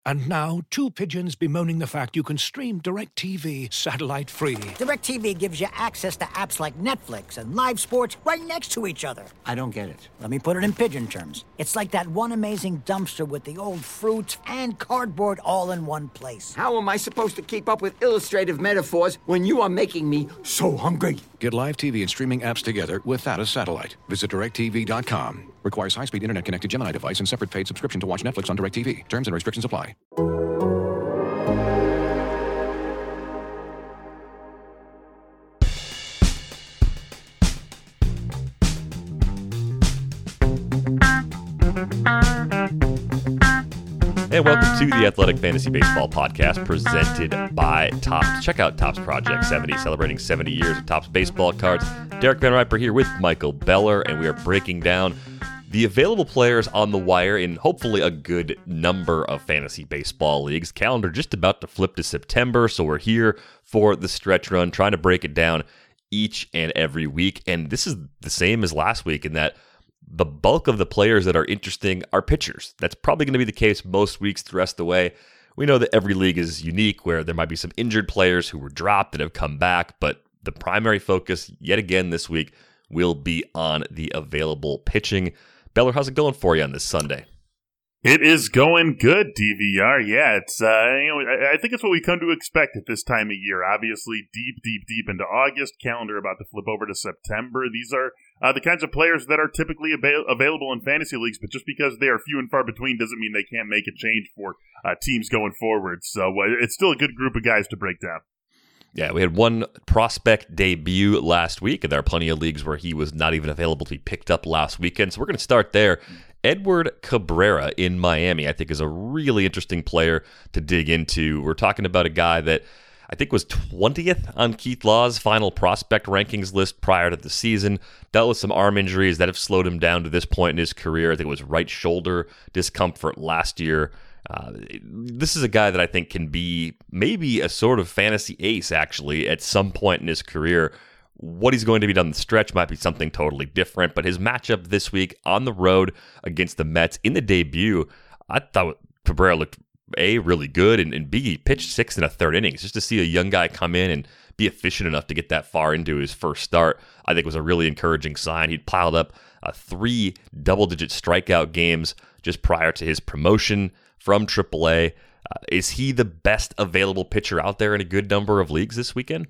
And now, two pigeons bemoaning the fact you can stream DirecTV satellite-free. DirecTV gives you access to apps like Netflix and live sports right next to each other. I don't get it. Let me put it in pigeon terms. It's like that one amazing dumpster with the old fruits and cardboard all in one place. How am I supposed to keep up with illustrative metaphors when you are making me so hungry? Get live TV and streaming apps together without a satellite. Visit DirecTV.com. Requires high-speed internet-connected Gemini device and separate paid subscription to watch Netflix on DirecTV. Terms and restrictions apply. And welcome to the Athletic Fantasy Baseball Podcast presented by Topps. Check out Topps Project 70, celebrating 70 years of Topps baseball cards. Derek Van Riper here with Michael Beller, and we are breaking down the available players on the wire in hopefully a good number of fantasy baseball leagues. Calendar just about to flip to September, so we're here for the stretch run, trying to break it down each and every week. And this is the same as last week in that the bulk of the players that are interesting are pitchers. That's probably going to be the case most weeks the rest of the way. We know that every league is unique, where there might be some injured players who were dropped that have come back, but the primary focus, yet again this week, will be on the available pitching. Beller, how's it going for you on this Sunday? It is going good, DVR. Yeah, it's I think it's what we come to expect at this time of year. Obviously, deep into August. Calendar about to flip over to September. These are the kinds of players that are typically available in fantasy leagues, but just because they are few and far between doesn't mean they can't make a change for teams going forward. So it's still a good group of guys to break down. Yeah, we had one prospect debut last week, and there are plenty of leagues where he was not even available to be picked up last weekend. So we're going to start there. Edward Cabrera in Miami, I think, is a really interesting player to dig into. We're talking about a guy that I think was 20th on Keith Law's final prospect rankings list prior to the season. Dealt with some arm injuries that have slowed him down to this point in his career. I think it was right shoulder discomfort last year. This is a guy that I think can be maybe a sort of fantasy ace, actually, at some point in his career. What he's going to be down the stretch might be something totally different, but his matchup this week on the road against the Mets in the debut, I thought Cabrera looked, A, really good, and B, he pitched 6 1/3 innings. Just to see a young guy come in and be efficient enough to get that far into his first start, I think was a really encouraging sign. He'd piled up 3 double-digit strikeout games just prior to his promotion from AAA. Is he the best available pitcher out there in a good number of leagues this weekend?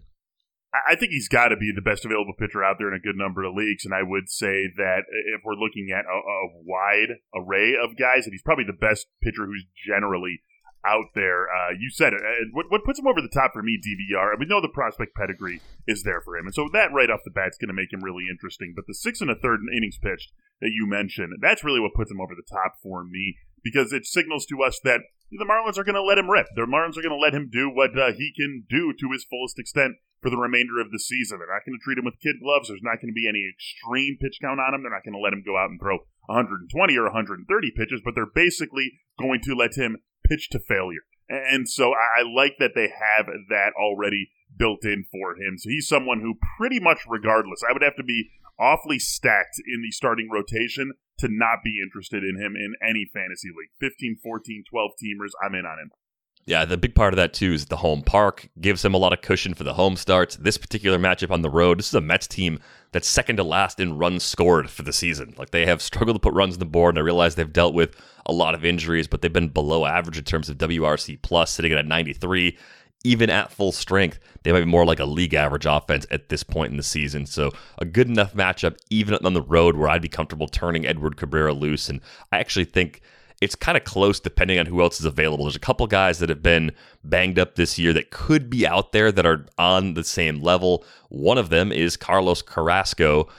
I think he's got to be the best available pitcher out there in a good number of leagues, and I would say that if we're looking at a wide array of guys, that he's probably the best pitcher who's generally out there. You said it. What puts him over the top for me, DVR, we know the prospect pedigree is there for him, and so that right off the bat is going to make him really interesting. But the 6 1/3 innings pitched that you mentioned, that's really what puts him over the top for me, because it signals to us that the Marlins are going to let him rip. The Marlins are going to let him do what he can do to his fullest extent for the remainder of the season. They're not going to treat him with kid gloves. There's not going to be any extreme pitch count on him. They're not going to let him go out and throw 120 or 130 pitches, but they're basically going to let him pitch to failure. And so I like that they have that already built in for him. So he's someone who pretty much regardless, I would have to be awfully stacked in the starting rotation to not be interested in him in any fantasy league. 15, 14, 12 teamers, I'm in on him. Yeah, the big part of that, too, is the home park. Gives him a lot of cushion for the home starts. This particular matchup on the road, this is a Mets team that's second to last in runs scored for the season. Like, they have struggled to put runs on the board, and I realize they've dealt with a lot of injuries, but they've been below average in terms of WRC+, sitting at 93. Even at full strength, they might be more like a league average offense at this point in the season. So a good enough matchup, even on the road, where I'd be comfortable turning Edward Cabrera loose. And I actually think it's kind of close depending on who else is available. There's a couple guys that have been banged up this year that could be out there that are on the same level. One of them is Carlos Carrasco.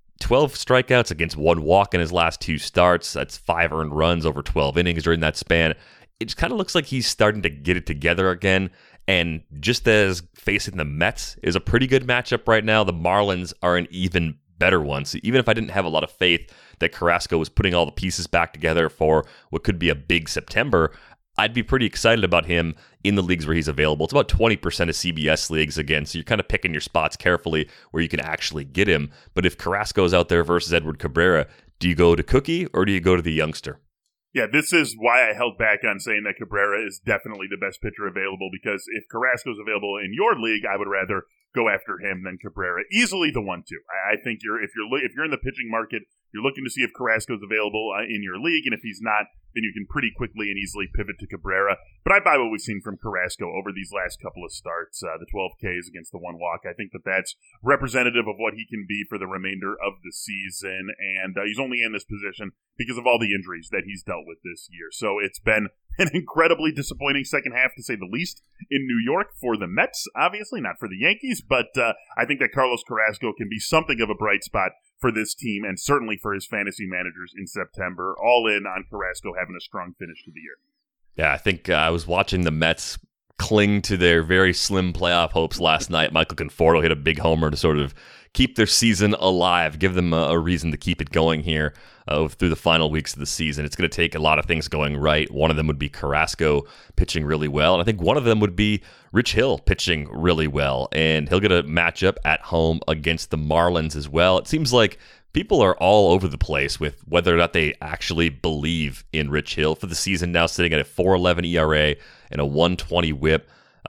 12 strikeouts against 1 walk in his last 2 starts. That's 5 earned runs over 12 innings during that span. It just kind of looks like he's starting to get it together again. And just as facing the Mets is a pretty good matchup right now, the Marlins are an even better one. So even if I didn't have a lot of faith that Carrasco was putting all the pieces back together for what could be a big September, I'd be pretty excited about him in the leagues where he's available. It's about 20% of CBS leagues again, so you're kind of picking your spots carefully where you can actually get him. But if Carrasco's out there versus Edward Cabrera, do you go to Cookie or do you go to the youngster? Yeah, this is why I held back on saying that Cabrera is definitely the best pitcher available, because if Carrasco's available in your league, I would rather go after him than Cabrera. Easily the 1-2. I think if you're in the pitching market, you're looking to see if Carrasco's available in your league, and if he's not, then you can pretty quickly and easily pivot to Cabrera. But I buy what we've seen from Carrasco over these last couple of starts, the 12 Ks against the 1 walk. I think that that's representative of what he can be for the remainder of the season, and he's only in this position because of all the injuries that he's dealt with this year. So it's been an incredibly disappointing second half, to say the least, in New York for the Mets, obviously, not for the Yankees, but I think that Carlos Carrasco can be something of a bright spot for this team, and certainly for his fantasy managers in September. All in on Carrasco having a strong finish to the year. Yeah, I think I was watching the Mets cling to their very slim playoff hopes last night. Michael Conforto hit a big homer to sort of keep their season alive, give them a reason to keep it going here through the final weeks of the season. It's going to take a lot of things going right. One of them would be Carrasco pitching really well, and I think one of them would be Rich Hill pitching really well, and he'll get a matchup at home against the Marlins as well. It seems like people are all over the place with whether or not they actually believe in Rich Hill for the season, now sitting at a 4.11 ERA and a 120 whip,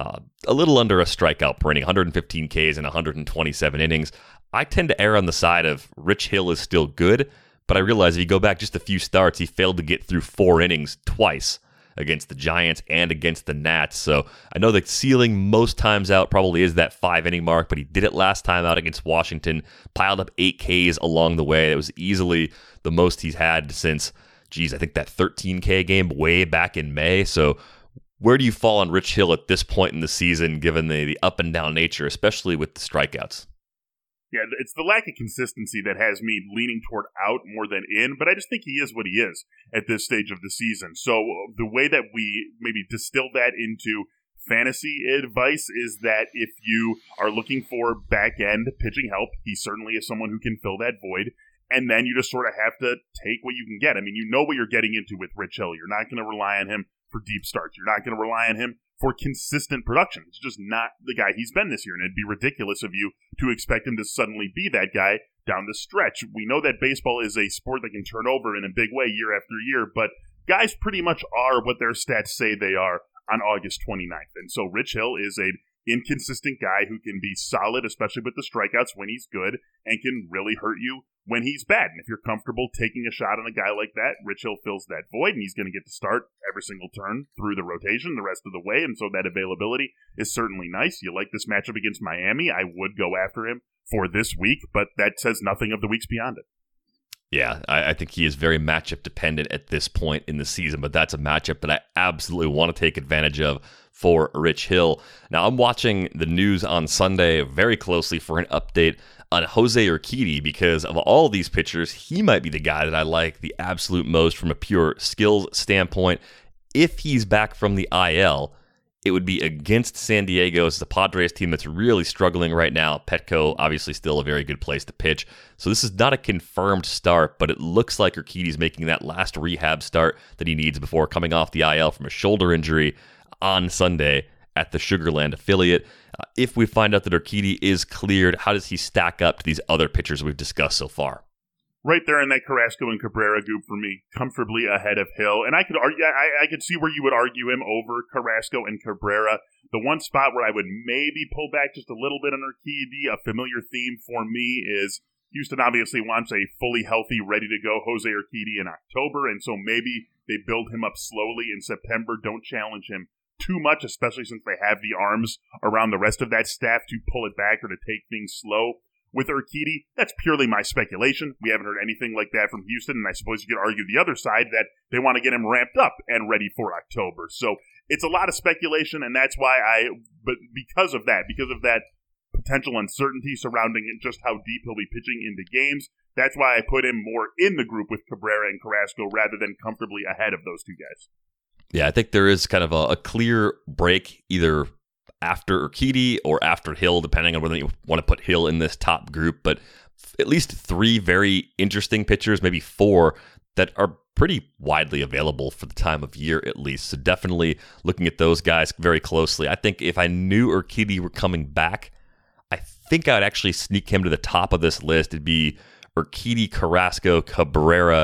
a little under a strikeout per inning, 115 Ks in 127 innings. I tend to err on the side of Rich Hill is still good, but I realize if you go back just a few starts, he failed to get through 4 innings twice against the Giants and against the Nats. So I know the ceiling most times out probably is that 5-inning mark, but he did it last time out against Washington, piled up 8 Ks along the way. That was easily the most he's had since, I think that 13K game way back in May. So where do you fall on Rich Hill at this point in the season, given the up and down nature, especially with the strikeouts? Yeah, it's the lack of consistency that has me leaning toward out more than in, but I just think he is what he is at this stage of the season. So the way that we maybe distill that into fantasy advice is that if you are looking for back-end pitching help, he certainly is someone who can fill that void, and then you just sort of have to take what you can get. I mean, you know what you're getting into with Rich Hill. You're not going to rely on him for deep starts. You're not going to rely on him for consistent production. It's just not the guy he's been this year, and it'd be ridiculous of you to expect him to suddenly be that guy down the stretch. We know that baseball is a sport that can turn over in a big way year after year, but guys pretty much are what their stats say they are on August 29th. And so Rich Hill is an inconsistent guy who can be solid, especially with the strikeouts when he's good, and can really hurt you when he's bad. And if you're comfortable taking a shot on a guy like that, Rich Hill fills that void, and he's going to get to start every single turn through the rotation the rest of the way, and so that availability is certainly nice. You like this matchup against Miami, I would go after him for this week, but that says nothing of the weeks beyond it. Yeah, I think he is very matchup dependent at this point in the season, but that's a matchup that I absolutely want to take advantage of for Rich Hill. Now, I'm watching the news on Sunday very closely for an update on Jose Urquidy, because of all these pitchers, he might be the guy that I like the absolute most from a pure skills standpoint. If he's back from the IL, it would be against San Diego. It's the Padres team that's really struggling right now. Petco, obviously still a very good place to pitch. So this is not a confirmed start, but it looks like Urquidy's making that last rehab start that he needs before coming off the IL from a shoulder injury on Sunday at the Sugar Land affiliate. If we find out that Urquidy is cleared, how does he stack up to these other pitchers we've discussed so far? Right there in that Carrasco and Cabrera group for me, comfortably ahead of Hill. And I could argue, I could see where you would argue him over Carrasco and Cabrera. The one spot where I would maybe pull back just a little bit on Urquidy, a familiar theme for me, is Houston obviously wants a fully healthy, ready-to-go Jose Urquidy in October, and so maybe they build him up slowly in September, don't challenge him too much, especially since they have the arms around the rest of that staff to pull it back or to take things slow. With Urquidy, that's purely my speculation. We haven't heard anything like that from Houston, and I suppose you could argue the other side that they want to get him ramped up and ready for October. So it's a lot of speculation, and that's why but because of that potential uncertainty surrounding just how deep he'll be pitching into games, that's why I put him more in the group with Cabrera and Carrasco rather than comfortably ahead of those two guys. Yeah, I think there is kind of a clear break either after Urquidy or after Hill, depending on whether you want to put Hill in this top group. But at least 3 very interesting pitchers, maybe 4, that are pretty widely available for the time of year at least. So definitely looking at those guys very closely. I think if I knew Urquidy were coming back, I think I would actually sneak him to the top of this list. It'd be Urquidy, Carrasco, Cabrera,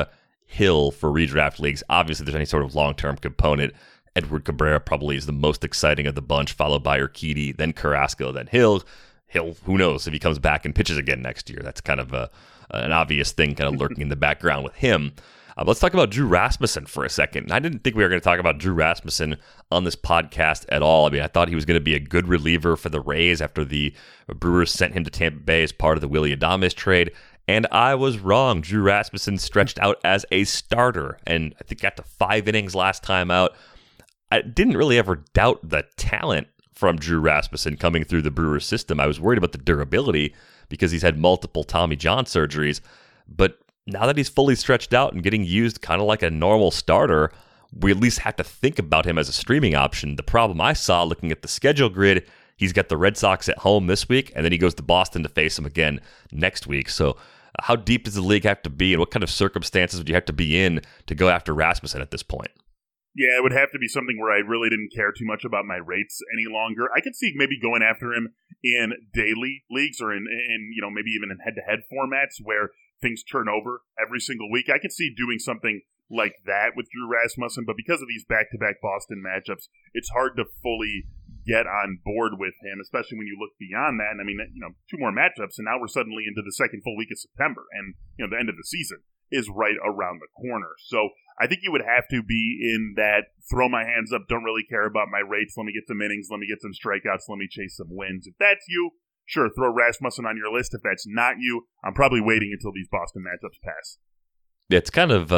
Hill for redraft leagues. Obviously, there's any sort of long-term component. Edward Cabrera probably is the most exciting of the bunch, followed by Urquidy, then Carrasco, then Hill. Hill, who knows if he comes back and pitches again next year. That's kind of an obvious thing kind of lurking in the background with him. Let's talk about Drew Rasmussen for a second. I didn't think we were going to talk about Drew Rasmussen on this podcast at all. I mean, I thought he was going to be a good reliever for the Rays after the Brewers sent him to Tampa Bay as part of the Willy Adames trade. And I was wrong. Drew Rasmussen stretched out as a starter and I think got to 5 innings last time out. I didn't really ever doubt the talent from Drew Rasmussen coming through the Brewers system. I was worried about the durability because he's had multiple Tommy John surgeries. But now that he's fully stretched out and getting used kind of like a normal starter, we at least have to think about him as a streaming option. The problem I saw looking at the schedule grid, he's got the Red Sox at home this week, and then he goes to Boston to face them again next week. So how deep does the league have to be, and what kind of circumstances would you have to be in to go after Rasmussen at this point? Yeah, it would have to be something where I really didn't care too much about my rates any longer. I could see maybe going after him in daily leagues or in maybe even in head-to-head formats where things turn over every single week. I could see doing something like that with Drew Rasmussen, but because of these back-to-back Boston matchups, it's hard to fully get on board with him, especially when you look beyond that. And I mean, 2 more matchups, and now we're suddenly into the second full week of September, and the end of the season is right around the corner. So I think you would have to be in that throw my hands up, don't really care about my rates, let me get some innings, let me get some strikeouts, let me chase some wins. If that's you, sure, throw Rasmussen on your list. If that's not you, I'm probably waiting until these Boston matchups pass. It's kind of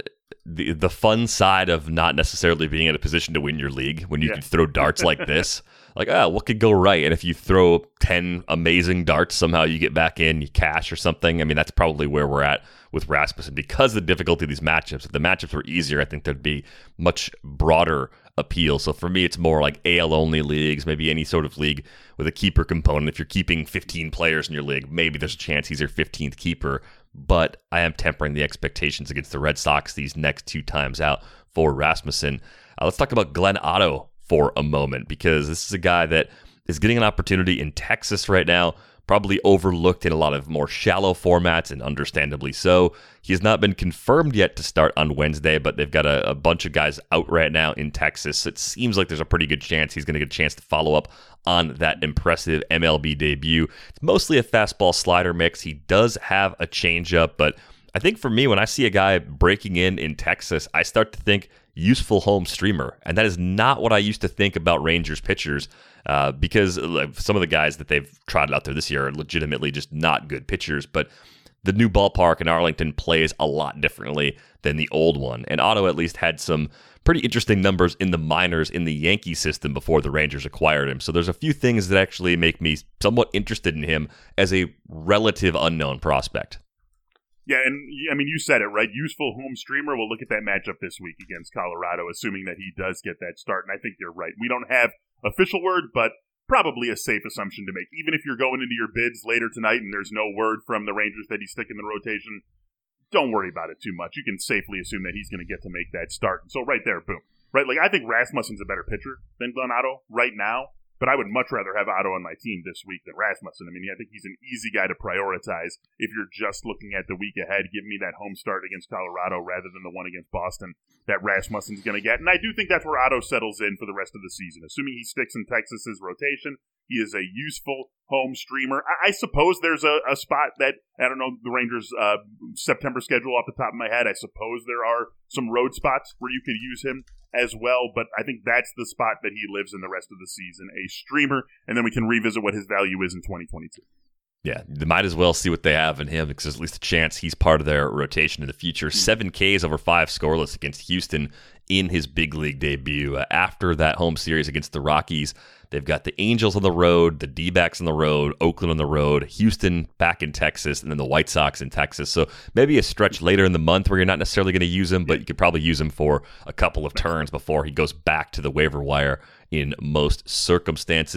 the fun side of not necessarily being in a position to win your league when you can throw darts like this. Like, what could go right? And if you throw 10 amazing darts, somehow you get back in, you cash or something. I mean, that's probably where we're at with Rasmussen because of the difficulty of these matchups. If the matchups were easier, I think there'd be much broader appeal. So for me, it's more like AL-only leagues, maybe any sort of league with a keeper component. If you're keeping 15 players in your league, maybe there's a chance he's your 15th keeper. But I am tempering the expectations against the Red Sox these next 2 times out for Rasmussen. Let's talk about Glenn Otto for a moment, because this is a guy that is getting an opportunity in Texas right now, probably overlooked in a lot of more shallow formats, and understandably so. He has not been confirmed yet to start on Wednesday, but they've got a bunch of guys out right now in Texas. It seems like there's a pretty good chance he's going to get a chance to follow up on that impressive MLB debut. It's mostly a fastball slider mix. He does have a changeup, but I think for me, when I see a guy breaking in Texas, I start to think useful home streamer. And that is not what I used to think about Rangers pitchers, because some of the guys that they've trotted out there this year are legitimately just not good pitchers. But the new ballpark in Arlington plays a lot differently than the old one. And Otto at least had some pretty interesting numbers in the minors in the Yankee system before the Rangers acquired him. So there's a few things that actually make me somewhat interested in him as a relative unknown prospect. Yeah, and I mean, you said it, right? Useful home streamer. We'll look at that matchup this week against Colorado, assuming that he does get that start. And I think you're right. We don't have official word, but probably a safe assumption to make. Even if you're going into your bids later tonight and there's no word from the Rangers that he's sticking the rotation, don't worry about it too much. You can safely assume that he's going to get to make that start. And so right there, boom. Right? Like, I think Rasmussen's a better pitcher than Glenn Otto right now. But I would much rather have Otto on my team this week than Rasmussen. I mean, I think he's an easy guy to prioritize if you're just looking at the week ahead. Give me that home start against Colorado rather than the one against Boston that Rasmussen's going to get. And I do think that's where Otto settles in for the rest of the season. Assuming he sticks in Texas's rotation, he is a useful home streamer. I suppose there's a spot that, I don't know, the Rangers' September schedule off the top of my head. I suppose there are some road spots where you could use him as well, but I think that's the spot that he lives in the rest of the season, a streamer, and then we can revisit what his value is in 2022. Yeah, they might as well see what they have in him because there's at least a chance he's part of their rotation in the future. 7 Ks over 5 scoreless against Houston in his big league debut. After that home series against the Rockies, they've got the Angels on the road, the D-backs on the road, Oakland on the road, Houston back in Texas, and then the White Sox in Texas. So maybe a stretch later in the month where you're not necessarily going to use him, but you could probably use him for a couple of turns before he goes back to the waiver wire in most circumstances.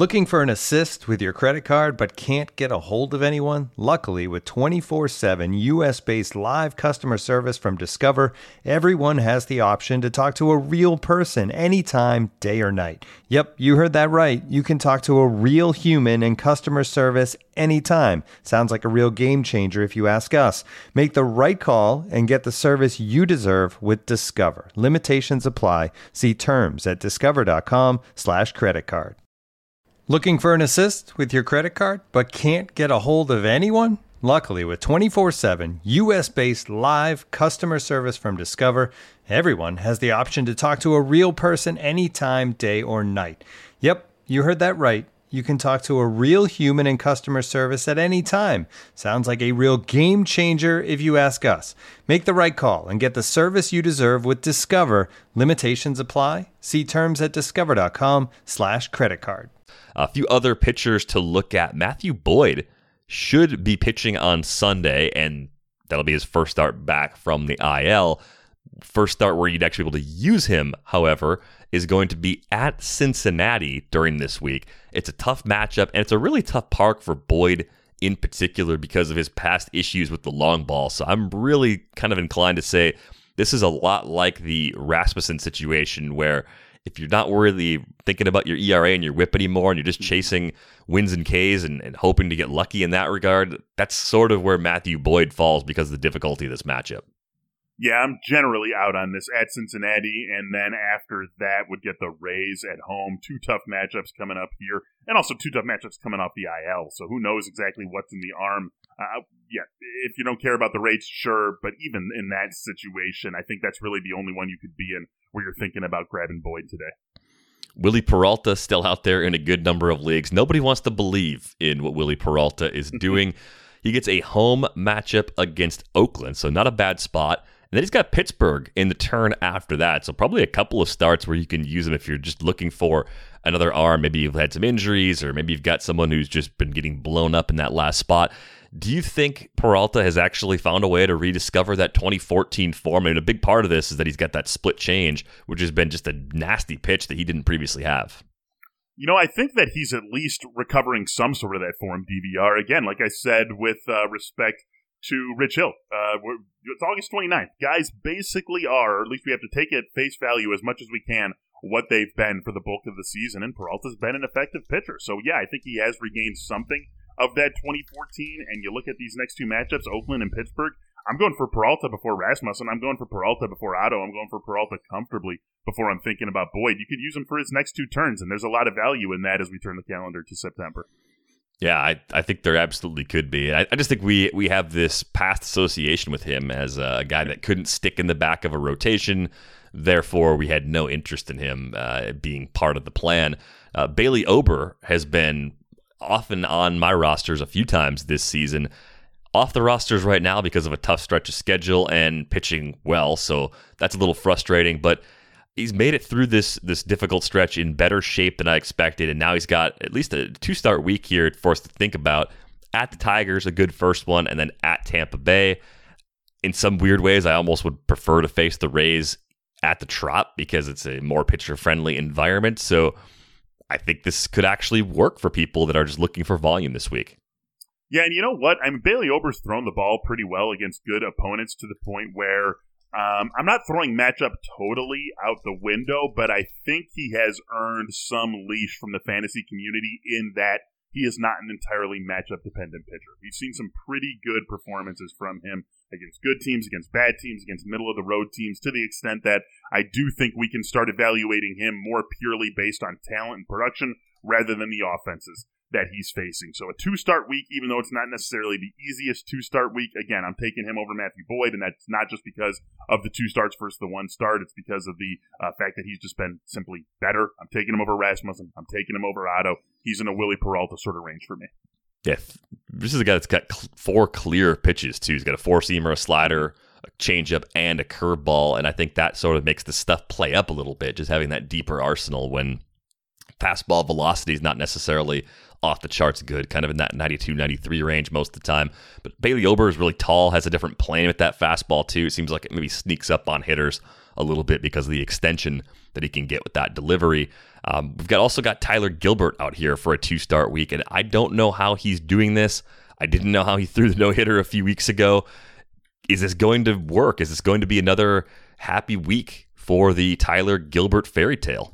Looking for an assist with your credit card but can't get a hold of anyone? Luckily, with 24/7 US-based live customer service from Discover, everyone has the option to talk to a real person anytime, day or night. Yep, you heard that right. You can talk to a real human in customer service anytime. Sounds like a real game changer if you ask us. Make the right call and get the service you deserve with Discover. Limitations apply. See terms at discover.com/creditcard. Looking for an assist with your credit card but can't get a hold of anyone? Luckily, with 24/7 US-based live customer service from Discover, everyone has the option to talk to a real person anytime, day or night. Yep, you heard that right. You can talk to a real human in customer service at any time. Sounds like a real game changer if you ask us. Make the right call and get the service you deserve with Discover. Limitations apply. See terms at discover.com/creditcard. A few other pitchers to look at. Matthew Boyd should be pitching on Sunday, and that'll be his first start back from the IL. First start where you'd actually be able to use him, however, is going to be at Cincinnati during this week. It's a tough matchup, and it's a really tough park for Boyd in particular because of his past issues with the long ball. So I'm really kind of inclined to say this is a lot like the Rasmussen situation where if you're not really thinking about your ERA and your WHIP anymore and you're just chasing wins and Ks and hoping to get lucky in that regard, that's sort of where Matthew Boyd falls because of the difficulty of this matchup. Yeah, I'm generally out on this at Cincinnati, and then after that would get the Rays at home. Two tough matchups coming up here, and also two tough matchups coming off the IL, so who knows exactly what's in the arm. Yeah, if you don't care about the Rays, sure, but even in that situation, I think that's really the only one you could be in where you're thinking about grabbing Boyd today. Willie Peralta still out there in a good number of leagues. Nobody wants to believe in what Willie Peralta is doing. He gets a home matchup against Oakland, so not a bad spot. And then he's got Pittsburgh in the turn after that. So probably a couple of starts where you can use him if you're just looking for another arm. Maybe you've had some injuries, or maybe you've got someone who's just been getting blown up in that last spot. Do you think Peralta has actually found a way to rediscover that 2014 form? And a big part of this is that he's got that split change, which has been just a nasty pitch that he didn't previously have. You know, I think that he's at least recovering some sort of that form, DVR. Again, like I said, with respect to Rich Hill. It's August 29th. Guys basically are, or at least we have to take it at face value as much as we can, what they've been for the bulk of the season, and Peralta's been an effective pitcher. So yeah, I think he has regained something of that 2014, and you look at these next two matchups, Oakland and Pittsburgh, I'm going for Peralta before Rasmussen. I'm going for Peralta before Otto. I'm going for Peralta comfortably before I'm thinking about Boyd. You could use him for his next two turns, and there's a lot of value in that as we turn the calendar to September. Yeah, I think there absolutely could be. I just think we have this past association with him as a guy that couldn't stick in the back of a rotation. Therefore, we had no interest in him being part of the plan. Bailey Ober has been often on my rosters a few times this season. Off the rosters right now because of a tough stretch of schedule and pitching well, so that's a little frustrating. But he's made it through this difficult stretch in better shape than I expected, and now he's got at least a 2-start week here for us to think about. At the Tigers, a good first one, and then at Tampa Bay. In some weird ways, I almost would prefer to face the Rays at the Trop because it's a more pitcher-friendly environment. So I think this could actually work for people that are just looking for volume this week. Yeah, and you know what? I mean, Bailey Ober's thrown the ball pretty well against good opponents to the point where I'm not throwing matchup totally out the window, but I think he has earned some leash from the fantasy community in that he is not an entirely matchup-dependent pitcher. We've seen some pretty good performances from him against good teams, against bad teams, against middle-of-the-road teams, to the extent that I do think we can start evaluating him more purely based on talent and production rather than the offenses that he's facing. So a 2-start week, even though it's not necessarily the easiest 2-start week, again, I'm taking him over Matthew Boyd, and that's not just because of the 2 starts versus the 1 start. It's because of the fact that he's just been simply better. I'm taking him over Rasmussen. I'm taking him over Otto. He's in a Willie Peralta sort of range for me. Yeah, this is a guy that's got 4 clear pitches, too. He's got a 4-seamer, a slider, a changeup, and a curveball, and I think that sort of makes the stuff play up a little bit, just having that deeper arsenal when fastball velocity is not necessarily off the charts good, kind of in that 92, 93 range most of the time. But Bailey Ober is really tall, has a different plane with that fastball too. It seems like it maybe sneaks up on hitters a little bit because of the extension that he can get with that delivery. We've also got Tyler Gilbert out here for a 2-start week, and I don't know how he's doing this. I didn't know how he threw the no-hitter a few weeks ago. Is this going to work? Is this going to be another happy week for the Tyler Gilbert fairy tale?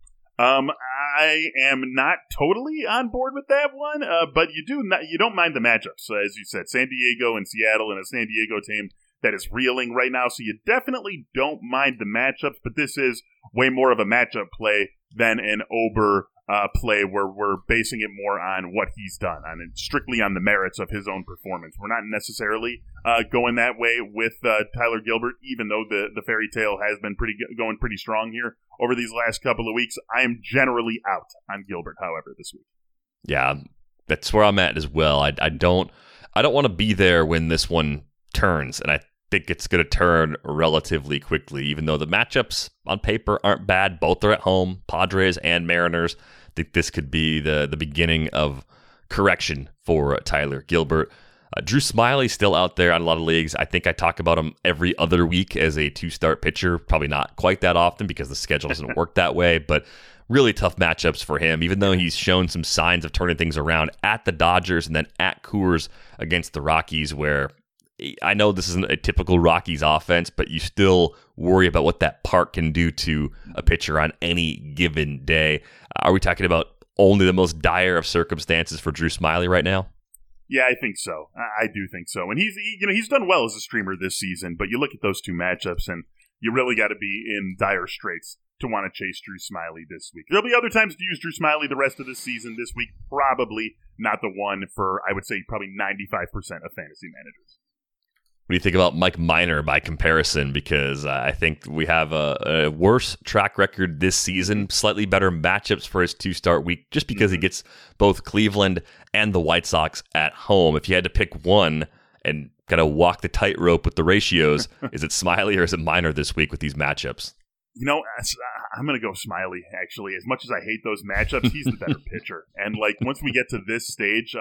I am not totally on board with that one, but you don't mind the matchups, as you said, San Diego and Seattle, and a San Diego team that is reeling right now, so you definitely don't mind the matchups, but this is way more of a matchup play than an Ober play where we're basing it more on what he's done, strictly on the merits of his own performance. We're not necessarily going that way with Tyler Gilbert, even though the fairy tale has been going pretty strong here over these last couple of weeks. I am generally out on Gilbert, however, this week. Yeah, that's where I'm at as well. I don't want to be there when this one turns, and I think it's going to turn relatively quickly, even though the matchups on paper aren't bad. Both are at home, Padres and Mariners. I think this could be the beginning of correction for Tyler Gilbert. Drew Smyly still out there on a lot of leagues. I think I talk about him every other week as a 2-start pitcher. Probably not quite that often because the schedule doesn't work that way, but really tough matchups for him, even though he's shown some signs of turning things around at the Dodgers and then at Coors against the Rockies, where I know this isn't a typical Rockies offense, but you still worry about what that park can do to a pitcher on any given day. Are we talking about only the most dire of circumstances for Drew Smyly right now? Yeah, I think so. I do think so. And he's done well as a streamer this season, but you look at those two matchups and you really got to be in dire straits to want to chase Drew Smyly this week. There'll be other times to use Drew Smyly the rest of the season. This week, probably not the one for, I would say, probably 95% of fantasy managers. What do you think about Mike Minor by comparison? Because I think we have a worse track record this season, slightly better matchups for his 2-start week, just because he gets both Cleveland and the White Sox at home. If you had to pick one and kind of walk the tightrope with the ratios, is it Smyly or is it Minor this week with these matchups? You know, I'm going to go Smyly, actually. As much as I hate those matchups, he's the better pitcher. And, once we get to this stage,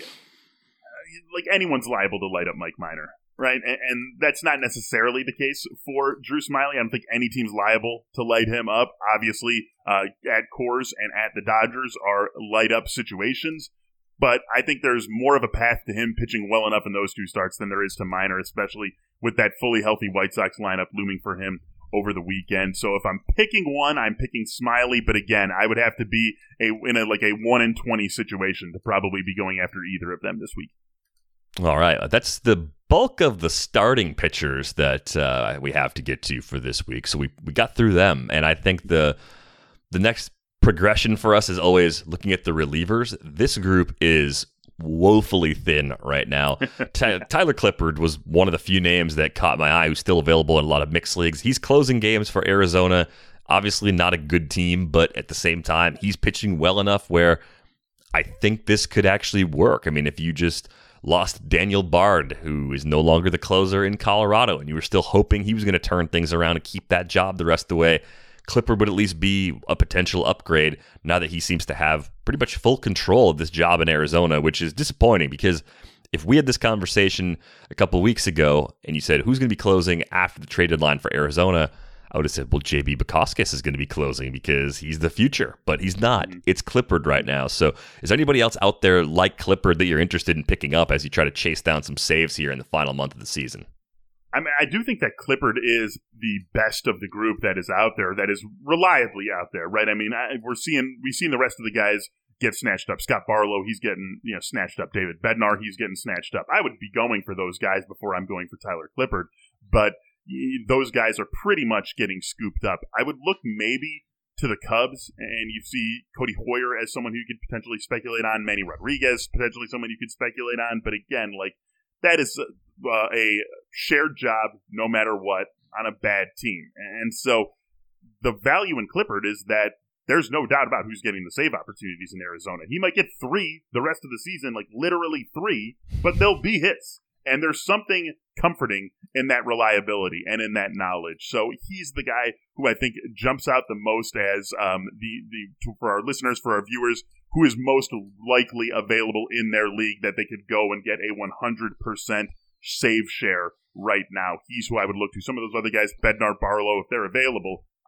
anyone's liable to light up Mike Minor. Right, and that's not necessarily the case for Drew Smyly. I don't think any team's liable to light him up. Obviously, at Coors and at the Dodgers are light-up situations, but I think there's more of a path to him pitching well enough in those two starts than there is to Minor, especially with that fully healthy White Sox lineup looming for him over the weekend. So if I'm picking one, I'm picking Smyly, but again, I would have to be in a 1-in-20 situation to probably be going after either of them this week. All right, that's the bulk of the starting pitchers that we have to get to for this week. So we got through them, and I think the next progression for us is always looking at the relievers. This group is woefully thin right now. Tyler Clippard was one of the few names that caught my eye who's still available in a lot of mixed leagues. He's closing games for Arizona. Obviously not a good team, but at the same time, he's pitching well enough where I think this could actually work. I mean, if you just lost Daniel Bard, who is no longer the closer in Colorado, and you were still hoping he was going to turn things around and keep that job the rest of the way, Clippard would at least be a potential upgrade now that he seems to have pretty much full control of this job in Arizona, which is disappointing because if we had this conversation a couple weeks ago and you said, who's going to be closing after the trade deadline for Arizona, I would have said, well, J.B. Bukauskas is going to be closing because he's the future, but he's not. It's Clippard right now. So is there anybody else out there like Clippard that you're interested in picking up as you try to chase down some saves here in the final month of the season? I mean, I do think that Clippard is the best of the group that is out there, that is reliably out there, right? I mean, we've seen the rest of the guys get snatched up. Scott Barlow, he's getting snatched up. David Bednar, he's getting snatched up. I would be going for those guys before I'm going for Tyler Clippard, but those guys are pretty much getting scooped up. I would look maybe to the Cubs, and you see Cody Hoyer as someone who you could potentially speculate on, Manny Rodriguez potentially someone you could speculate on, but again, that is a shared job no matter what on a bad team. And so the value in Clippard is that there's no doubt about who's getting the save opportunities in Arizona. He might get 3 the rest of the season, literally 3, but they'll be hits. And there's something comforting in that reliability and in that knowledge. So he's the guy who I think jumps out the most as for our listeners, for our viewers, who is most likely available in their league that they could go and get a 100% save share right now. He's who I would look to. Some of those other guys, Bednar, Barlow, if they're available,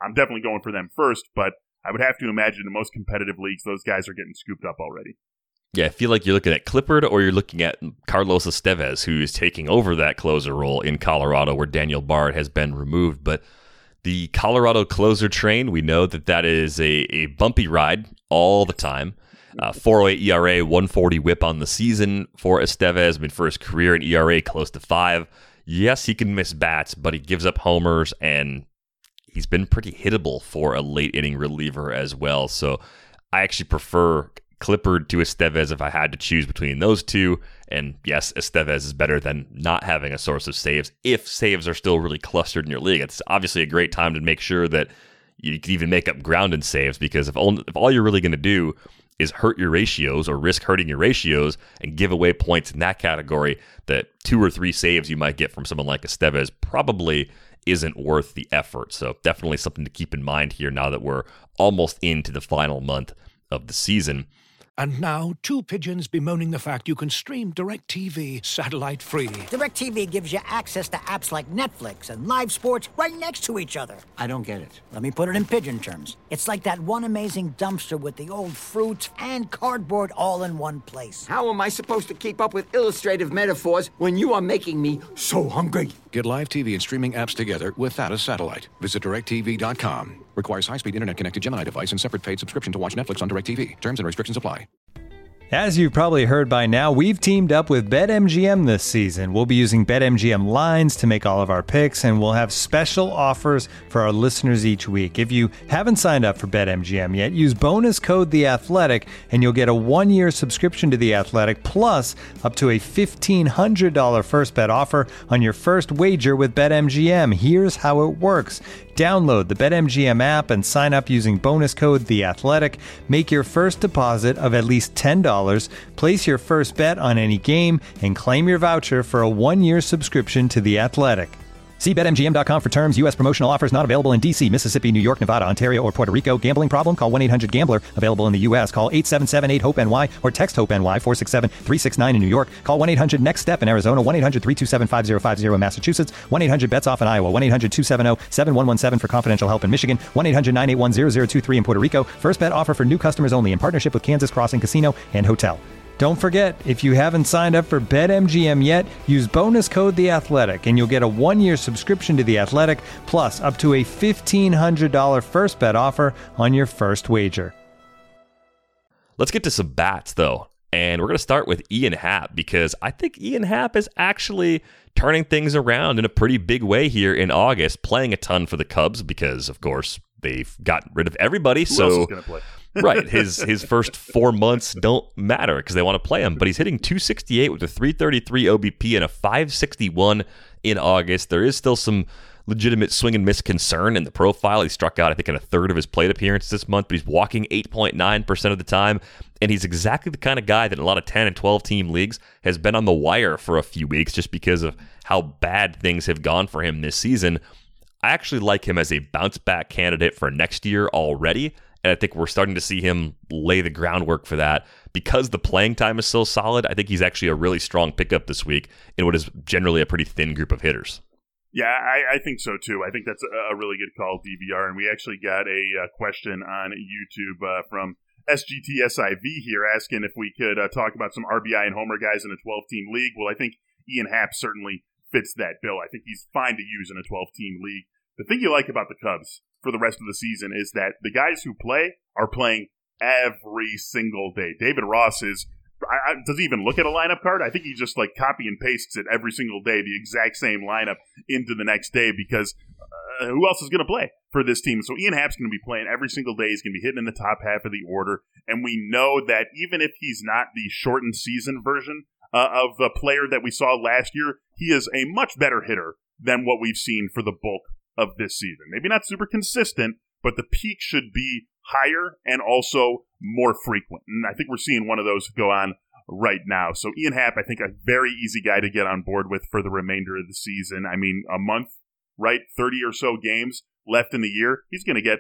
I'm definitely going for them first, but I would have to imagine in most competitive leagues, those guys are getting scooped up already. Yeah, I feel like you're looking at Clippard or you're looking at Carlos Estevez, who is taking over that closer role in Colorado where Daniel Bard has been removed. But the Colorado closer train, we know that is a bumpy ride all the time. 4.08 ERA, 140 whip on the season for Estevez. I mean, for his career in ERA, close to 5. Yes, he can miss bats, but he gives up homers, and he's been pretty hittable for a late inning reliever as well. So I actually prefer Clippard to Estevez if I had to choose between those two. And yes, Estevez is better than not having a source of saves. If saves are still really clustered in your league, it's obviously a great time to make sure that you can even make up ground in saves, because if all you're really going to do is hurt your ratios or risk hurting your ratios and give away points in that category, that 2 or 3 saves you might get from someone like Estevez probably isn't worth the effort. So definitely something to keep in mind here now that we're almost into the final month of the season. And now, 2 pigeons bemoaning the fact you can stream DirecTV satellite-free. DirecTV gives you access to apps like Netflix and live sports right next to each other. I don't get it. Let me put it in pigeon terms. It's like that one amazing dumpster with the old fruits and cardboard all in one place. How am I supposed to keep up with illustrative metaphors when you are making me so hungry? Get live TV and streaming apps together without a satellite. Visit DirecTV.com. Requires high-speed internet-connected Gemini device and separate paid subscription to watch Netflix on DirecTV. Terms and restrictions apply. As you've probably heard by now, we've teamed up with BetMGM this season. We'll be using BetMGM lines to make all of our picks, and we'll have special offers for our listeners each week. If you haven't signed up for BetMGM yet, use bonus code The Athletic, and you'll get a 1-year subscription to The Athletic, plus up to a $1,500 first bet offer on your first wager with BetMGM. Here's how it works. Download the BetMGM app and sign up using bonus code The Athletic. Make your first deposit of at least $10. Place your first bet on any game and claim your voucher for a 1-year subscription to The Athletic. See BetMGM.com for terms. U.S. promotional offers not available in D.C., Mississippi, New York, Nevada, Ontario, or Puerto Rico. Gambling problem? Call 1-800-GAMBLER. Available in the U.S. Call 877-8-HOPE-NY or text HOPE-NY 467-369 in New York. Call 1-800-NEXT-STEP in Arizona. 1-800-327-5050 in Massachusetts. 1-800-BETS-OFF in Iowa. 1-800-270-7117 for confidential help in Michigan. 1-800-981-0023 in Puerto Rico. First bet offer for new customers only in partnership with Kansas Crossing Casino and Hotel. Don't forget, if you haven't signed up for BetMGM yet, use bonus code The Athletic, and you'll get a 1-year subscription to The Athletic, plus up to a $1,500 first bet offer on your first wager. Let's get to some bats, though. And we're going to start with Ian Happ, because I think Ian Happ is actually turning things around in a pretty big way here in August, playing a ton for the Cubs because, of course, they've gotten rid of everybody. Who else is going to play? Right. His first 4 months don't matter because they want to play him. But he's hitting .268 with a .333 OBP and a .561 in August. There is still some legitimate swing and miss concern in the profile. He struck out, I think, in a third of his plate appearances this month, but he's walking 8.9% of the time. And he's exactly the kind of guy that in a lot of 10 and 12 team leagues has been on the wire for a few weeks just because of how bad things have gone for him this season. I actually like him as a bounce back candidate for next year already. And I think we're starting to see him lay the groundwork for that. Because the playing time is so solid, I think he's actually a really strong pickup this week in what is generally a pretty thin group of hitters. Yeah, I think so too. I think that's a really good call, DVR. And we actually got a question on YouTube from SGTSIV here asking if we could talk about some RBI and homer guys in a 12-team league. Well, I think Ian Happ certainly fits that bill. I think he's fine to use in a 12-team league. The thing you like about the Cubs for the rest of the season is that the guys who play are playing every single day. David Ross does he even look at a lineup card? I think he just like copy and pastes it every single day, the exact same lineup into the next day, because who else is going to play for this team? So Ian Happ's going to be playing every single day. He's going to be hitting in the top half of the order. And we know that even if he's not the shortened season version of the player that we saw last year, he is a much better hitter than what we've seen for the bulk of this season. Maybe not super consistent, but the peak should be higher and also more frequent. And I think we're seeing one of those go on right now. So Ian Happ, I think a very easy guy to get on board with for the remainder of the season. I mean, a month, right? 30 or so games left in the year. He's going to get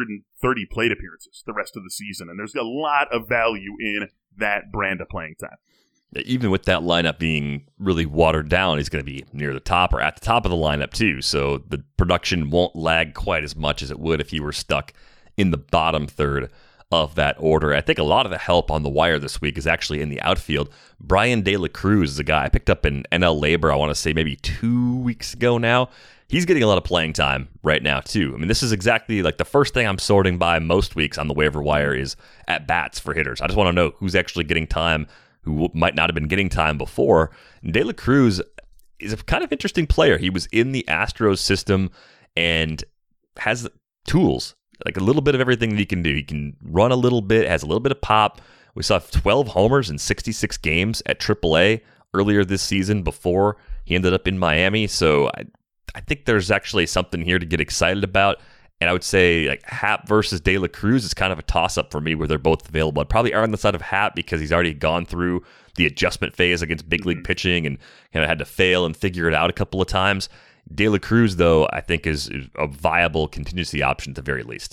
130 plate appearances the rest of the season. And there's a lot of value in that brand of playing time. Even with that lineup being really watered down, he's going to be near the top or at the top of the lineup too. So the production won't lag quite as much as it would if he were stuck in the bottom third of that order. I think a lot of the help on the wire this week is actually in the outfield. Brian De La Cruz is a guy I picked up in NL Labor, I want to say maybe 2 weeks ago now. He's getting a lot of playing time right now, too. I mean, this is exactly like the first thing I'm sorting by most weeks on the waiver wire is at bats for hitters. I just want to know who's actually getting time, who might not have been getting time before. And De La Cruz is a kind of interesting player. He was in the Astros system and has tools, like a little bit of everything that he can do. He can run a little bit, has a little bit of pop. We saw 12 homers in 66 games at AAA earlier this season before he ended up in Miami. So I think there's actually something here to get excited about. And I would say like Happ versus De La Cruz is kind of a toss-up for me where they're both available. I'd probably err on the side of Happ because he's already gone through the adjustment phase against big league pitching and kind of had to fail and figure it out a couple of times. De La Cruz, though, I think is a viable contingency option at the very least.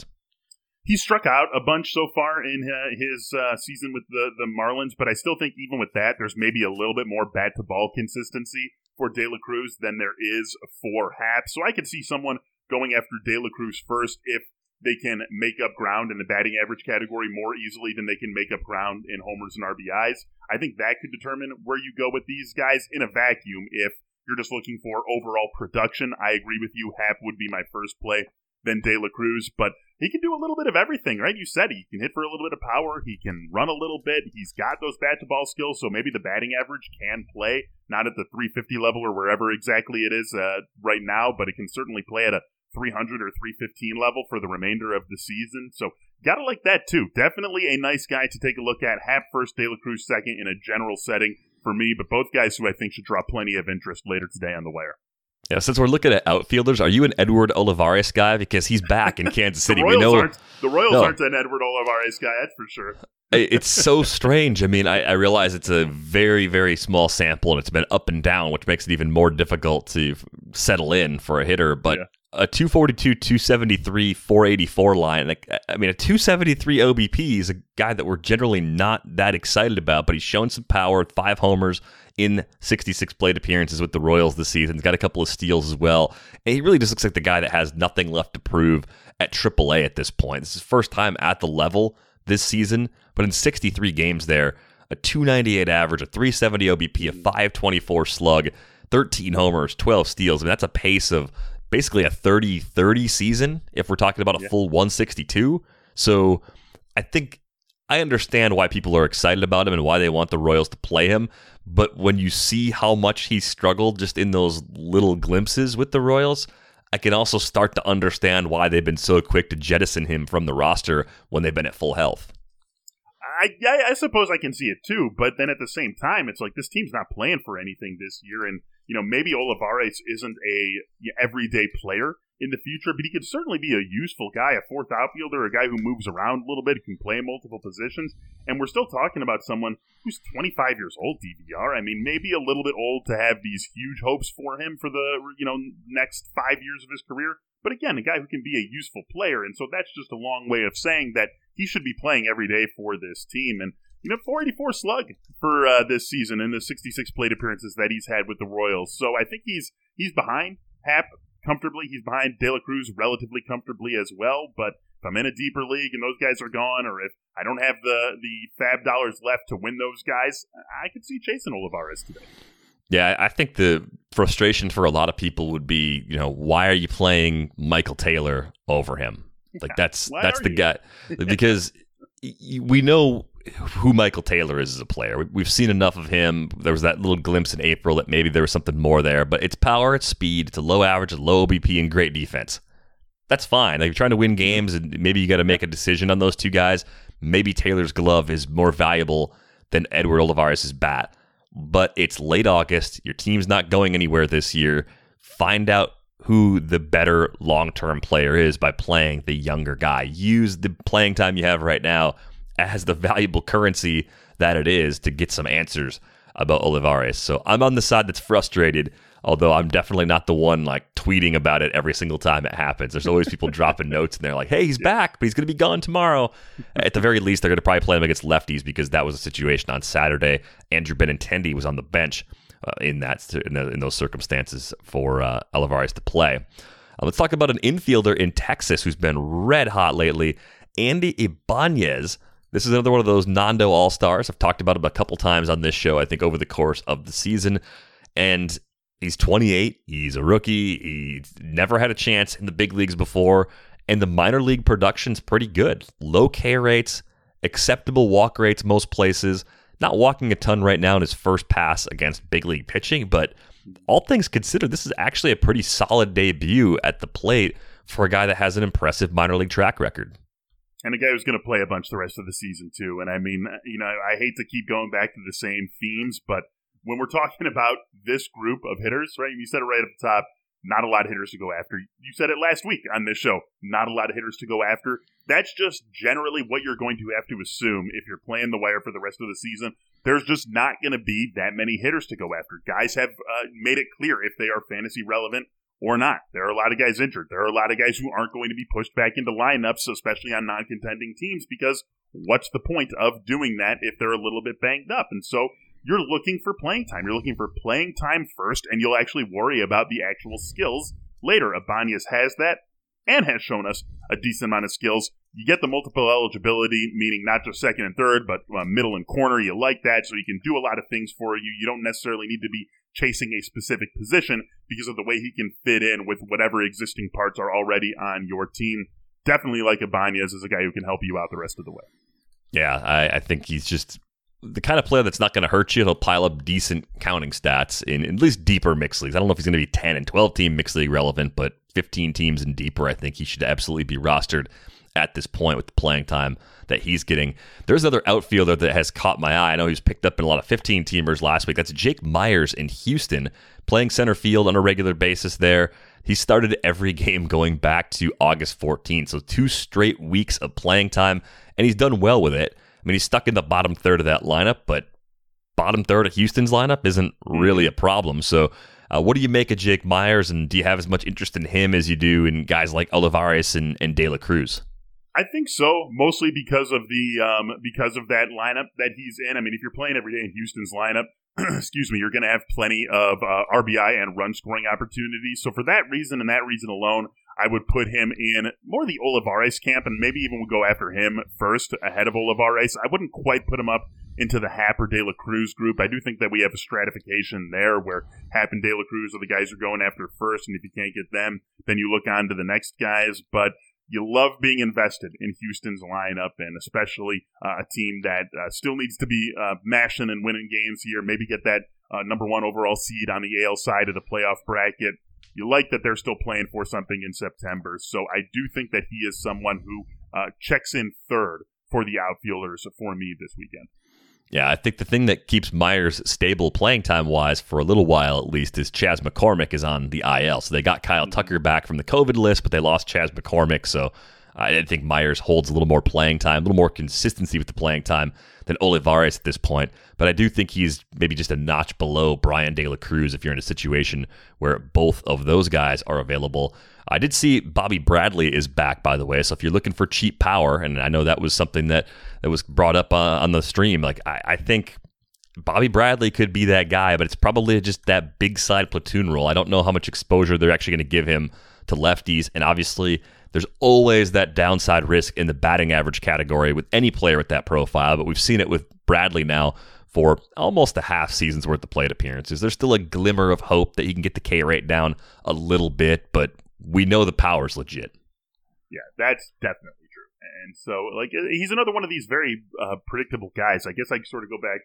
He struck out a bunch so far in his season with the Marlins, but I still think even with that, there's maybe a little bit more bat-to-ball consistency for De La Cruz than there is for Happ. So I could see someone going after De La Cruz first if they can make up ground in the batting average category more easily than they can make up ground in homers and RBIs. I think that could determine where you go with these guys in a vacuum. If you're just looking for overall production, I agree with you. Happ would be my first play, then De La Cruz. But he can do a little bit of everything, right? You said he can hit for a little bit of power. He can run a little bit. He's got those bat-to-ball skills, so maybe the batting average can play. Not at the 350 level or wherever exactly it is right now, but it can certainly play at a 300 or 315 level for the remainder of the season. So gotta like that too. Definitely a nice guy to take a look at. Happ first, De La Cruz second in a general setting for me, but both guys who I think should draw plenty of interest later today on the wire. Yeah, since we're looking at outfielders, are you an Edward Olivares guy? Because he's back in Kansas City. The Royals aren't an Edward Olivares guy, that's for sure. It's so strange. I mean, I realize it's a very, very small sample, and it's been up and down, which makes it even more difficult to settle in for a hitter. But a 242, 273, 484 line. Like, I mean, a 273 OBP is a guy that we're generally not that excited about, but he's shown some power, 5 homers in 66 plate appearances with the Royals this season. He's got a couple of steals as well. And he really just looks like the guy that has nothing left to prove at AAA at this point. This is his first time at the level this season, but in 63 games there, a 298 average, a 370 OBP, a 524 slug, 13 homers, 12 steals. I mean, that's a pace of basically a 30-30 season if we're talking about a full 162. So I think I understand why people are excited about him and why they want the Royals to play him. But when you see how much he struggled just in those little glimpses with the Royals, I can also start to understand why they've been so quick to jettison him from the roster when they've been at full health. I suppose I can see it too, but then at the same time, it's like this team's not playing for anything this year, and maybe Olivares isn't a everyday player in the future, but he could certainly be a useful guy, a fourth outfielder, a guy who moves around a little bit, can play in multiple positions, and we're still talking about someone who's 25 years old, DVR. I mean, maybe a little bit old to have these huge hopes for him for the next 5 years of his career, but again, a guy who can be a useful player, and so that's just a long way of saying that he should be playing every day for this team. And 484 slug for this season in the 66 plate appearances that he's had with the Royals. So I think he's behind Happ comfortably. He's behind De La Cruz relatively comfortably as well. But if I'm in a deeper league and those guys are gone, or if I don't have the fab dollars left to win those guys, I could see chasing Olivares today. Yeah, I think the frustration for a lot of people would be, why are you playing Michael Taylor over him? Like that's the guy, because we know who Michael Taylor is as a player. We've seen enough of him. There was that little glimpse in April that maybe there was something more there, but it's power, it's speed, it's a low average, a low OBP, and great defense. That's fine. Like, you're trying to win games, and maybe you got to make a decision on those two guys. Maybe Taylor's glove is more valuable than Edward Olivares' bat, but it's late August. Your team's not going anywhere this year. Find out who the better long-term player is by playing the younger guy. Use the playing time you have right now as the valuable currency that it is to get some answers about Olivares. So I'm on the side that's frustrated Although I'm definitely not the one like tweeting about it every single time it happens. There's always people dropping notes in there like, hey, he's back, but he's going to be gone tomorrow. At the very least, they're going to probably play him against lefties because that was a situation on Saturday. Andrew Benintendi was on the bench in those circumstances for Olivares to play. Let's talk about an infielder in Texas who's been red hot lately, Andy Ibanez. This is another one of those Nando All-Stars. I've talked about him a couple times on this show, I think, over the course of the season. And he's 28. He's a rookie. He's never had a chance in the big leagues before. And the minor league production's pretty good. Low K rates, acceptable walk rates most places. Not walking a ton right now in his first pass against big league pitching, but all things considered, this is actually a pretty solid debut at the plate for a guy that has an impressive minor league track record. And a guy who's going to play a bunch the rest of the season, too. And I mean, I hate to keep going back to the same themes, but when we're talking about this group of hitters, right, you said it right at the top, not a lot of hitters to go after. You said it last week on this show, not a lot of hitters to go after. That's just generally what you're going to have to assume if you're playing the wire for the rest of the season. There's just not going to be that many hitters to go after. Guys have made it clear if they are fantasy relevant or not. There are a lot of guys injured. There are a lot of guys who aren't going to be pushed back into lineups, especially on non-contending teams, because what's the point of doing that if they're a little bit banged up? And so you're looking for playing time. You're looking for playing time first, and you'll actually worry about the actual skills later. Ibanez has that and has shown us a decent amount of skills. You get the multiple eligibility, meaning not just second and third, but middle and corner. You like that, so you can do a lot of things for you. You don't necessarily need to be chasing a specific position because of the way he can fit in with whatever existing parts are already on your team. Definitely like Ibanez as a guy who can help you out the rest of the way. Yeah, I think he's just the kind of player that's not going to hurt you. He'll pile up decent counting stats in at least deeper mixed leagues. I don't know if he's going to be 10 and 12 team mixed league relevant, but 15 teams and deeper, I think he should absolutely be rostered at this point with the playing time that he's getting. There's another outfielder that has caught my eye. I know he was picked up in a lot of 15-teamers last week. That's Jake Myers in Houston, playing center field on a regular basis there. He started every game going back to August 14th, so 2 straight weeks of playing time, and he's done well with it. I mean, he's stuck in the bottom third of that lineup, but bottom third of Houston's lineup isn't really a problem. So what do you make of Jake Myers, and do you have as much interest in him as you do in guys like Olivares and De La Cruz? I think so, mostly because of that lineup that he's in. I mean, if you're playing every day in Houston's lineup, excuse me, you're going to have plenty of RBI and run scoring opportunities. So for that reason and that reason alone, I would put him in more the Olivares camp, and maybe even would go after him first ahead of Olivares. I wouldn't quite put him up into the Happ or De La Cruz group. I do think that we have a stratification there where Happ and De La Cruz are the guys who are going after first, and if you can't get them, then you look on to the next guys. But you love being invested in Houston's lineup, and especially a team that still needs to be mashing and winning games here. Maybe get that number 1 overall seed on the AL side of the playoff bracket. You like that they're still playing for something in September. So I do think that he is someone who checks in third for the outfielders for me this weekend. Yeah, I think the thing that keeps Myers stable playing time-wise for a little while at least is Chas McCormick is on the IL. So they got Kyle Tucker back from the COVID list, but they lost Chas McCormick. So I think Myers holds a little more playing time, a little more consistency with the playing time than Olivares at this point. But I do think he's maybe just a notch below Brian De La Cruz if you're in a situation where both of those guys are available. I did see Bobby Bradley is back, by the way. So if you're looking for cheap power, and I know that was something that was brought up on the stream, like I think Bobby Bradley could be that guy, but it's probably just that big side platoon role. I don't know how much exposure they're actually going to give him to lefties, and obviously there's always that downside risk in the batting average category with any player with that profile, but we've seen it with Bradley now for almost a half season's worth of plate appearances. There's still a glimmer of hope that he can get the K rate down a little bit, but we know the power's legit. Yeah, that's definitely true. And so, he's another one of these very predictable guys. I guess I sort of go back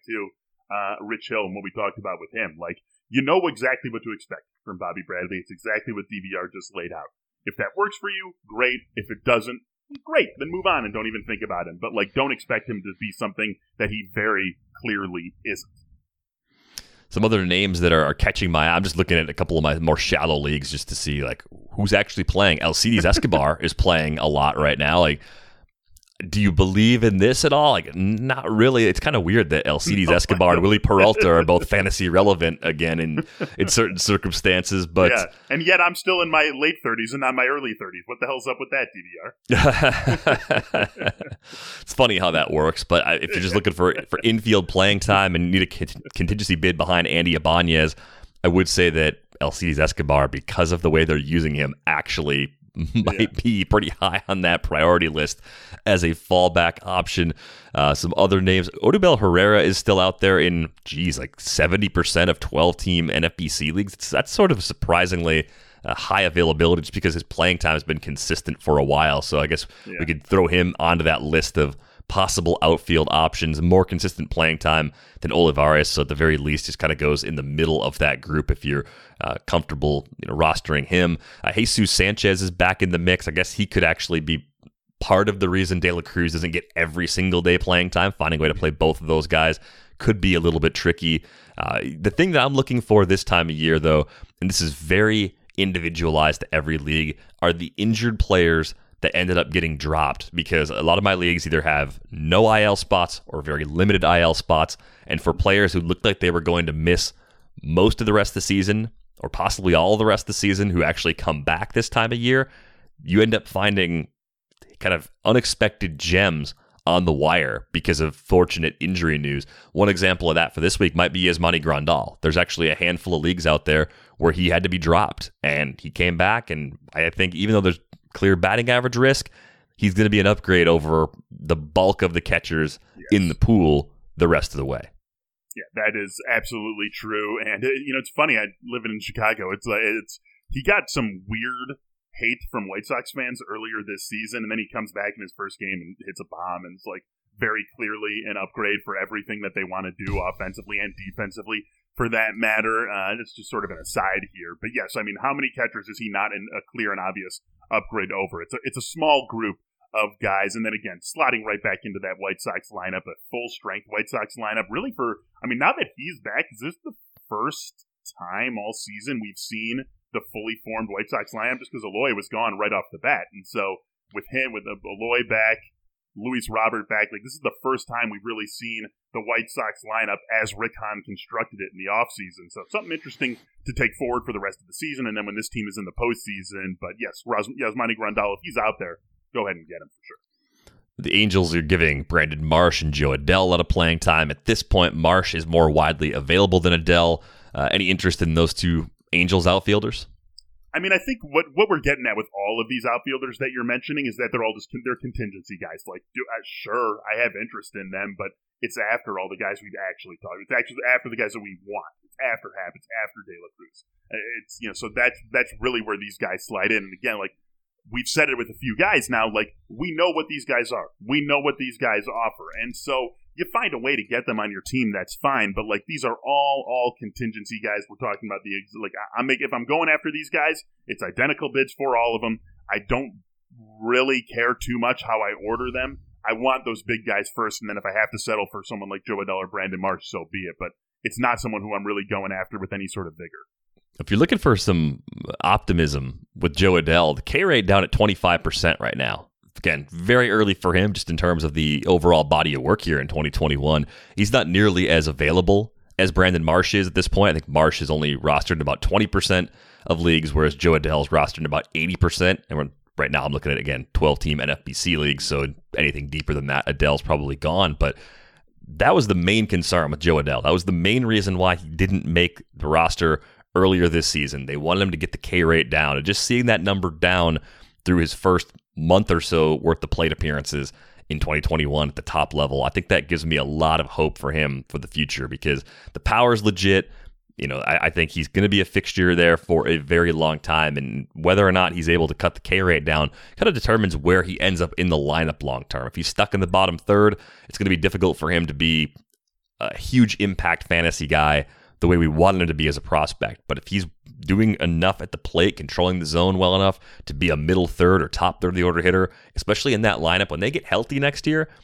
to Rich Hill and what we talked about with him. You know exactly what to expect from Bobby Bradley. It's exactly what DVR just laid out. If that works for you, great. If it doesn't, great. Then move on and don't even think about him. But, don't expect him to be something that he very clearly isn't. Some other names that are catching my eye. I'm just looking at a couple of my more shallow leagues just to see who's actually playing. Alcides Escobar is playing a lot right now. Do you believe in this at all? Like, not really. It's kind of weird that Alcides Escobar and Willie Peralta are both fantasy relevant again in certain circumstances. But yeah, and yet I'm still in my late 30s and not my early 30s. What the hell's up with that, DVR? It's funny how that works. But if you're just looking for infield playing time and need a contingency bid behind Andy Ibanez, I would say that Alcides Escobar, because of the way they're using him, actually might be pretty high on that priority list as a fallback option. Some other names. Odubel Herrera is still out there in, like 70% of 12-team NFBC leagues. That's sort of surprisingly high availability just because his playing time has been consistent for a while. So I guess we could throw him onto that list of possible outfield options, more consistent playing time than Olivares. So at the very least, just kind of goes in the middle of that group if you're comfortable rostering him. Jesus Sanchez is back in the mix. I guess he could actually be part of the reason De La Cruz doesn't get every single day playing time. Finding a way to play both of those guys could be a little bit tricky. The thing that I'm looking for this time of year, though, and this is very individualized to every league, are the injured players that ended up getting dropped, because a lot of my leagues either have no IL spots or very limited IL spots. And for players who looked like they were going to miss most of the rest of the season or possibly all of the rest of the season who actually come back this time of year, you end up finding kind of unexpected gems on the wire because of fortunate injury news. One example of that for this week might be Yasmani Grandal. There's actually a handful of leagues out there where he had to be dropped and he came back, and I think even though there's clear batting average risk, he's going to be an upgrade over the bulk of the catchers in the pool the rest of the way. Yeah, that is absolutely true. And it's funny. I live in Chicago. He got some weird hate from White Sox fans earlier this season, and then he comes back in his first game and hits a bomb, and it's like very clearly an upgrade for everything that they want to do offensively and defensively, for that matter. It's just sort of an aside here, but yes, I mean, how many catchers is he not in a clear and obvious upgrade over? It's a small group of guys, and then again, slotting right back into that White Sox lineup, a full strength White Sox lineup. Really, now that he's back, is this the first time all season we've seen the fully formed White Sox lineup? Just because Eloy was gone right off the bat, and so with Eloy back, Luis Robert back, like this is the first time we've really seen the White Sox lineup as Rick Hahn constructed it in the offseason. So something interesting to take forward for the rest of the season, and then when this team is in the postseason. But yes, Yasmani Grandal, if he's out there, go ahead and get him for sure. The Angels are giving Brandon Marsh and Joe Adell a lot of playing time. At this point, Marsh is more widely available than Adell. Any interest in those two Angels outfielders? I mean, I think what we're getting at with all of these outfielders that you're mentioning is that they're all just they're contingency guys. Like, sure, I have interest in them, but it's after all the guys we've actually talked. It's actually after the guys that we want. It's after Happ. It's after De La Cruz. It's so that's really where these guys slide in. And again, like we've said it with a few guys now, like we know what these guys are. We know what these guys offer, and so you find a way to get them on your team, that's fine. But like these are all contingency guys. We're talking about if I'm going after these guys, it's identical bids for all of them. I don't really care too much how I order them. I want those big guys first, and then if I have to settle for someone like Joe Adell or Brandon Marsh, so be it. But it's not someone who I'm really going after with any sort of vigor. If you're looking for some optimism with Joe Adell, the K rate down at 25% right now. Again, very early for him just in terms of the overall body of work here in 2021. He's not nearly as available as Brandon Marsh is at this point. I think Marsh is only rostered in about 20% of leagues, whereas Joe Adell is rostered in about 80%. And right now I'm looking at, again, 12-team NFBC leagues, so anything deeper than that, Adell's probably gone. But that was the main concern with Joe Adell. That was the main reason why he didn't make the roster earlier this season. They wanted him to get the K rate down, and just seeing that number down through his first month or so worth of plate appearances in 2021 at the top level, I think that gives me a lot of hope for him for the future, because the power is legit. I think he's going to be a fixture there for a very long time, and whether or not he's able to cut the K rate down kind of determines where he ends up in the lineup long term. If he's stuck in the bottom third, it's going to be difficult for him to be a huge impact fantasy guy the way we wanted him to be as a prospect. But if he's doing enough at the plate, controlling the zone well enough to be a middle third or top third of the order hitter, especially in that lineup when they get healthy next year,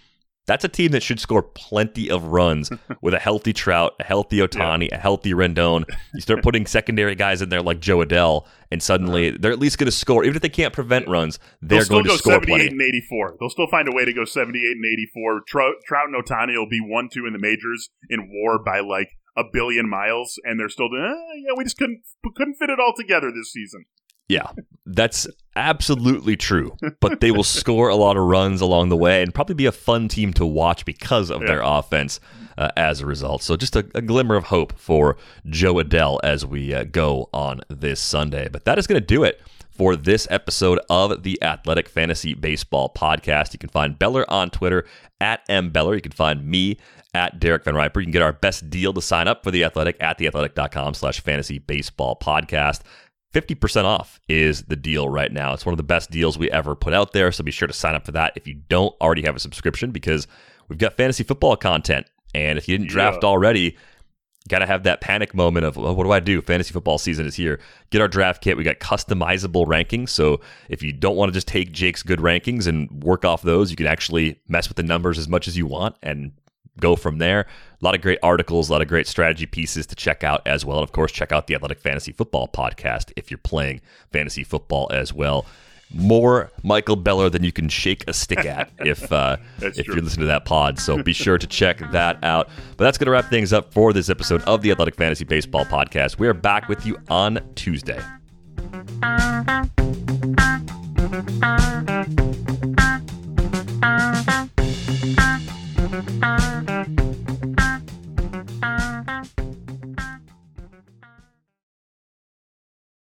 That's a team that should score plenty of runs with a healthy Trout, a healthy Ohtani, a healthy Rendon. You start putting secondary guys in there like Joe Adell, and suddenly they're at least going to score. Even if they can't prevent runs, they're going to score plenty. They'll still go 78 and 84. They'll still find a way to go 78 and 84. Trout and Ohtani will be 1-2 in the majors in WAR by like a billion miles, and they're still doing, we just couldn't fit it all together this season. Yeah, that's absolutely true. But they will score a lot of runs along the way and probably be a fun team to watch because of their offense as a result. So just a glimmer of hope for Joe Adell as we go on this Sunday. But that is going to do it for this episode of the Athletic Fantasy Baseball Podcast. You can find Beller on Twitter at @mbeller. You can find me at Derek Van Riper. You can get our best deal to sign up for The Athletic at theathletic.com/fantasy baseball podcast. 50% off is the deal right now. It's one of the best deals we ever put out there, so be sure to sign up for that if you don't already have a subscription, because we've got fantasy football content, and if you didn't draft already, got to have that panic moment of, what do I do? Fantasy football season is here. Get our draft kit. We got customizable rankings, so if you don't want to just take Jake's good rankings and work off those, you can actually mess with the numbers as much as you want and go from there. A lot of great articles, a lot of great strategy pieces to check out as well. And of course, check out the Athletic Fantasy Football Podcast if you're playing fantasy football as well. More Michael Beller than you can shake a stick at if you're listening to that pod. So be sure to check that out. But that's going to wrap things up for this episode of the Athletic Fantasy Baseball Podcast. We are back with you on Tuesday.